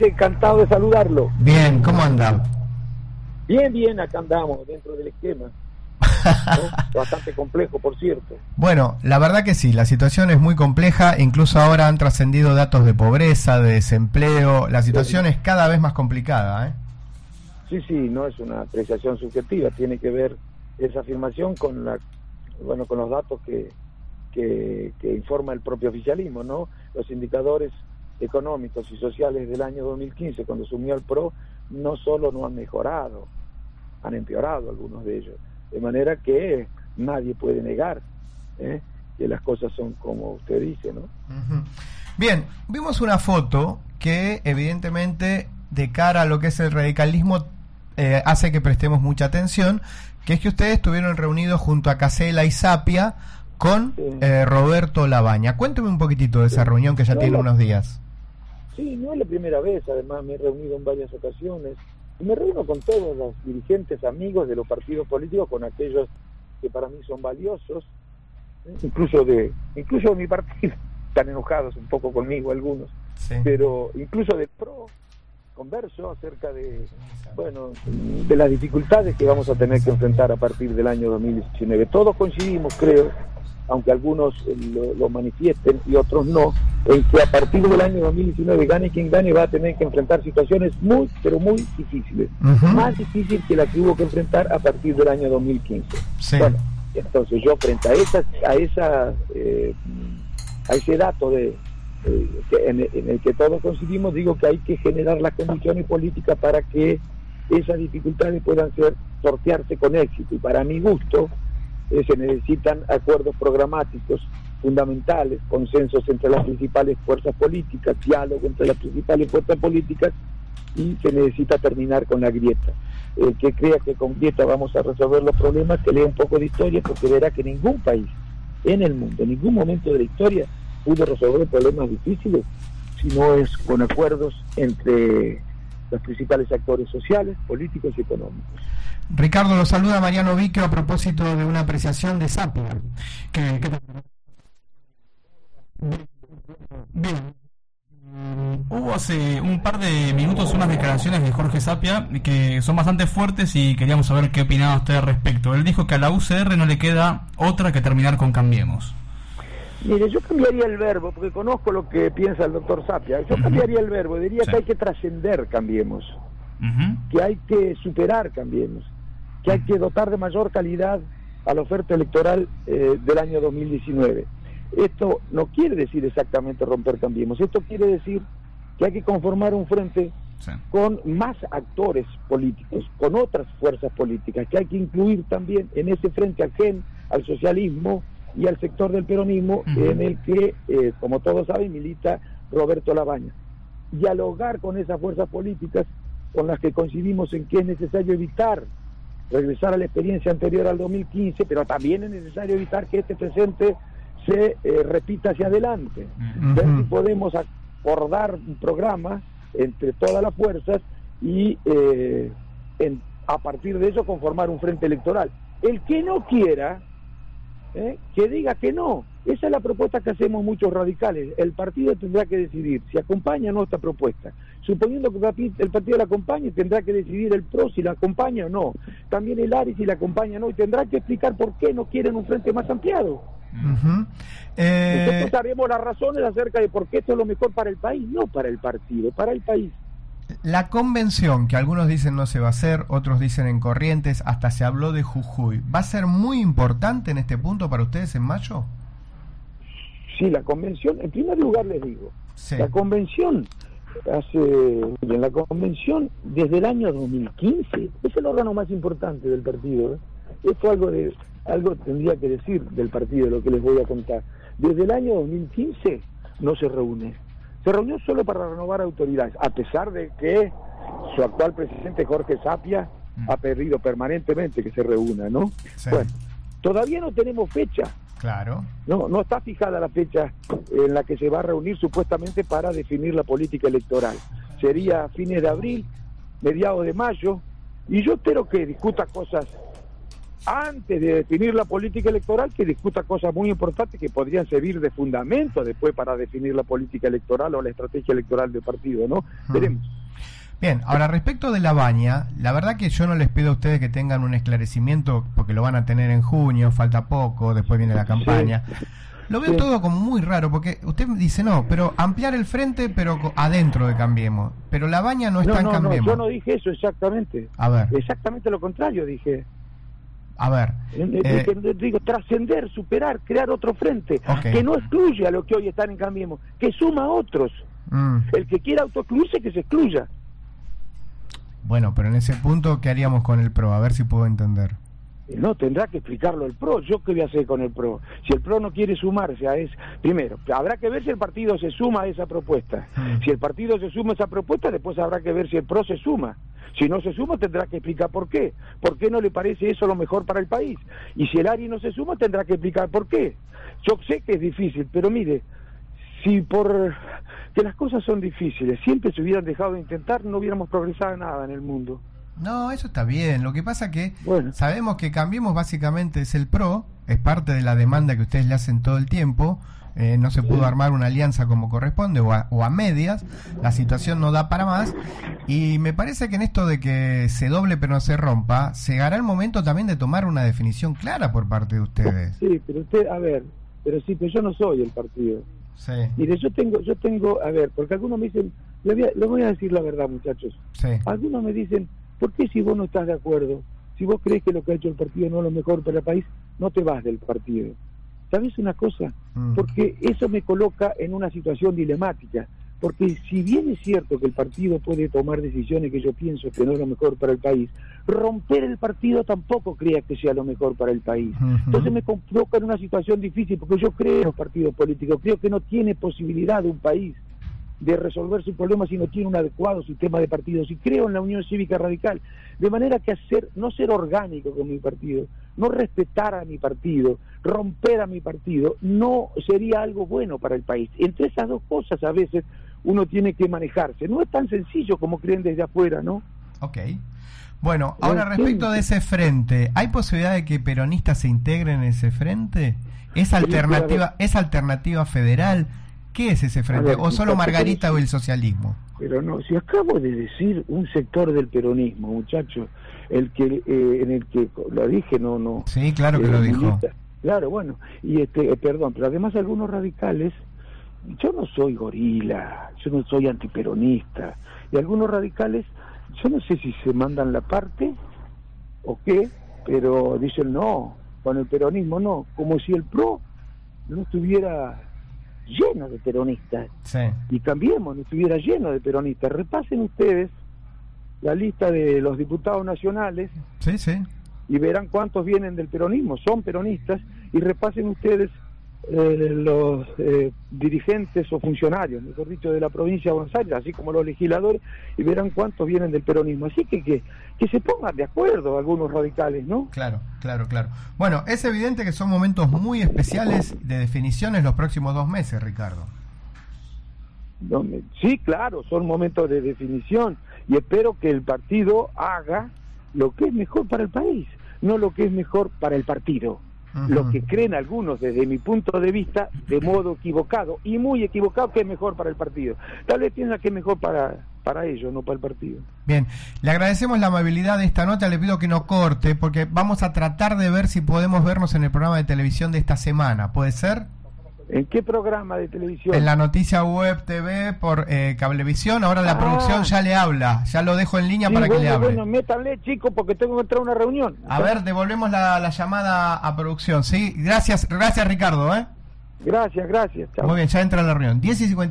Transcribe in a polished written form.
Encantado de saludarlo. Bien, ¿cómo anda? Bien, acá andamos, dentro del esquema. ¿No? Bastante complejo, por cierto. Bueno, la verdad que sí, la situación es muy compleja, incluso ahora han trascendido datos de pobreza, de desempleo, la situación es cada vez más complicada, ¿eh? Sí, no es una apreciación subjetiva, tiene que ver esa afirmación con con los datos que informa el propio oficialismo, ¿no? Los indicadores económicos y sociales del año 2015, cuando asumió el PRO, no solo no han mejorado, han empeorado algunos de ellos, de manera que nadie puede negar que las cosas son como usted dice, ¿no? Uh-huh. Bien, vimos una foto que evidentemente de cara a lo que es el radicalismo hace que prestemos mucha atención, que es que ustedes estuvieron reunidos junto a Casella y Sapia con Roberto Labaña. Cuénteme un poquitito de esa reunión que ya tiene unos días. Sí, no es la primera vez, además me he reunido en varias ocasiones, y me reúno con todos los dirigentes amigos de los partidos políticos, con aquellos que para mí son valiosos, incluso de mi partido, están enojados un poco conmigo algunos, sí. Pero incluso del PRO, converso acerca de las dificultades que vamos a tener que enfrentar a partir del año 2019. Todos coincidimos, creo, aunque algunos lo manifiesten y otros no, en que a partir del año 2019, gane quien gane, va a tener que enfrentar situaciones muy, pero muy difíciles. Uh-huh. Más difíciles que las que hubo que enfrentar a partir del año 2015. Sí. Bueno, entonces yo frente a ese dato en el que todos coincidimos, digo que hay que generar las condiciones políticas para que esas dificultades puedan sortearse con éxito, y para mi gusto se necesitan acuerdos programáticos fundamentales, consensos entre las principales fuerzas políticas, diálogo entre las principales fuerzas políticas, y se necesita terminar con la grieta. El que crea que con grieta vamos a resolver los problemas, que lea un poco de historia, porque verá que ningún país en el mundo, en ningún momento de la historia, pudo resolver problemas difíciles si no es con acuerdos entre los principales actores sociales, políticos y económicos. Ricardo, lo saluda Mariano Vicchio a propósito de una apreciación de Sapia. Bien. Hubo hace un par de minutos unas declaraciones de Jorge Sapia que son bastante fuertes y queríamos saber qué opinaba usted al respecto. Él dijo que a la UCR no le queda otra que terminar con Cambiemos. Mire, yo cambiaría el verbo, porque conozco lo que piensa el doctor Sapia. Yo cambiaría el verbo, diría que hay que trascender Cambiemos, que hay que superar Cambiemos, que hay que dotar de mayor calidad a la oferta electoral del año 2019. Esto no quiere decir exactamente romper Cambiemos, esto quiere decir que hay que conformar un frente con más actores políticos, con otras fuerzas políticas, que hay que incluir también en ese frente al socialismo y al sector del peronismo, en el que, como todos saben, milita Roberto Labaña. Dialogar con esas fuerzas políticas con las que coincidimos en que es necesario evitar regresar a la experiencia anterior al 2015, pero también es necesario evitar que este presente se repita hacia adelante. Ver si podemos acordar un programa entre todas las fuerzas y a partir de eso conformar un frente electoral. El que no quiera, que diga que no. Esa es la propuesta que hacemos muchos radicales. El partido tendrá que decidir si acompaña o no esta propuesta. Suponiendo que el partido la acompañe, tendrá que decidir el PRO si la acompaña o no. También el ARI si la acompaña o no. Y tendrá que explicar por qué no quieren un frente más ampliado. Nosotros sabemos las razones acerca de por qué esto es lo mejor para el país, no para el partido, para el país. La convención, que algunos dicen no se va a hacer, otros dicen en Corrientes, hasta se habló de Jujuy, ¿va a ser muy importante en este punto para ustedes en mayo? Sí, la convención, en primer lugar les digo, la convención desde el año 2015, es el órgano más importante del partido, Esto algo tendría que decir del partido, lo que les voy a contar. Desde el año 2015 no se reúne. Se reunió solo para renovar autoridades, a pesar de que su actual presidente Jorge Sapia ha pedido permanentemente que se reúna, ¿no? Sí. Bueno, todavía no tenemos fecha. Claro. No está fijada la fecha en la que se va a reunir supuestamente para definir la política electoral. Sería a fines de abril, mediados de mayo, y yo espero que discuta cosas antes de definir la política electoral, que discuta cosas muy importantes que podrían servir de fundamento después para definir la política electoral o la estrategia electoral del partido, ¿no? Veremos. Bien, ahora respecto de la baña, la verdad que yo no les pido a ustedes que tengan un esclarecimiento, porque lo van a tener en junio, falta poco, después viene la campaña. Sí. Lo veo todo como muy raro, porque usted dice, no, pero ampliar el frente, pero adentro de Cambiemos. Pero la baña no está en Cambiemos. No, yo no dije eso exactamente. A ver. Exactamente lo contrario dije. A ver. Digo, trascender, superar, crear otro frente. Que no excluya a los que hoy están en Cambiemos, que suma a otros. El que quiera autoexcluirse, que se excluya. Bueno, pero en ese punto, ¿qué haríamos con el PRO? A ver si puedo entender. No, tendrá que explicarlo el PRO. ¿Yo qué voy a hacer con el PRO? Si el PRO no quiere sumarse a eso, primero, habrá que ver si el partido se suma a esa propuesta. Si el partido se suma a esa propuesta, después habrá que ver si el PRO se suma. Si no se suma, tendrá que explicar por qué. ¿Por qué no le parece eso lo mejor para el país? Y si el ARI no se suma, tendrá que explicar por qué. Yo sé que es difícil, pero mire, si por que las cosas son difíciles, siempre se hubieran dejado de intentar, no hubiéramos progresado nada en el mundo. No, eso está bien. Lo que pasa que sabemos que Cambiemos básicamente es el PRO, es parte de la demanda que ustedes le hacen todo el tiempo. No se pudo armar una alianza como corresponde o a medias. La situación no da para más. Y me parece que en esto de que se doble pero no se rompa, llegará el momento también de tomar una definición clara por parte de ustedes. Sí, pero usted, a ver, pero yo no soy el partido. Sí. Mire, yo tengo, a ver, porque algunos me dicen, les voy a decir la verdad, muchachos. Sí. Algunos me dicen, ¿por qué si vos no estás de acuerdo, si vos crees que lo que ha hecho el partido no es lo mejor para el país, no te vas del partido? ¿Sabes una cosa? Porque eso me coloca en una situación dilemática. Porque si bien es cierto que el partido puede tomar decisiones que yo pienso que no es lo mejor para el país, romper el partido tampoco crea que sea lo mejor para el país. Entonces me coloca en una situación difícil, porque yo creo en los partidos políticos, creo que no tiene posibilidad un país de resolver sus problemas si no tiene un adecuado sistema de partidos, y creo en la Unión Cívica Radical, de manera que no ser orgánico con mi partido, no respetar a mi partido, romper a mi partido, no sería algo bueno para el país. Entre esas dos cosas a veces uno tiene que manejarse, no es tan sencillo como creen desde afuera, ¿no? Ok. Bueno, ahora respecto de ese frente, ¿hay posibilidad de que peronistas se integren en ese frente? ¿Es alternativa federal? ¿Qué es ese frente? ¿O solo Margarita o el socialismo? Pero no, si acabo de decir un sector del peronismo, muchachos, en el que lo dije, no. Sí, claro que lo dijo. Claro, bueno, y perdón, pero además algunos radicales, yo no soy gorila, yo no soy antiperonista, y algunos radicales, yo no sé si se mandan la parte o qué, pero dicen no, con el peronismo no, como si el PRO no estuviera lleno de peronistas, sí. Y Cambiemos no estuviera lleno de peronistas. Repasen ustedes la lista de los diputados nacionales, sí, y verán cuántos vienen del peronismo, son peronistas, y repasen ustedes los dirigentes o funcionarios, mejor dicho, de la provincia de Buenos Aires, así como los legisladores, y verán cuántos vienen del peronismo. Así que se pongan de acuerdo algunos radicales, ¿no? Claro. Bueno, es evidente que son momentos muy especiales de definiciones los próximos 2 meses, Ricardo. Sí, claro, son momentos de definición, y espero que el partido haga lo que es mejor para el país, no lo que es mejor para el partido. Lo que creen algunos, desde mi punto de vista, de modo equivocado, y muy equivocado, que es mejor para el partido. Tal vez piensa que es mejor para ellos, no para el partido. Bien, le agradecemos la amabilidad de esta nota, le pido que no corte, porque vamos a tratar de ver si podemos vernos en el programa de televisión de esta semana, ¿puede ser? ¿En qué programa de televisión? En la Noticia Web TV por Cablevisión. Ahora la producción ya le habla. Ya lo dejo en línea para que le hable. Bueno, métanle, chicos, porque tengo que entrar a una reunión. A ver, devolvemos la llamada a producción, ¿sí? Gracias Ricardo, ¿eh? Gracias. Chao. Muy bien, ya entra la reunión. 10:50.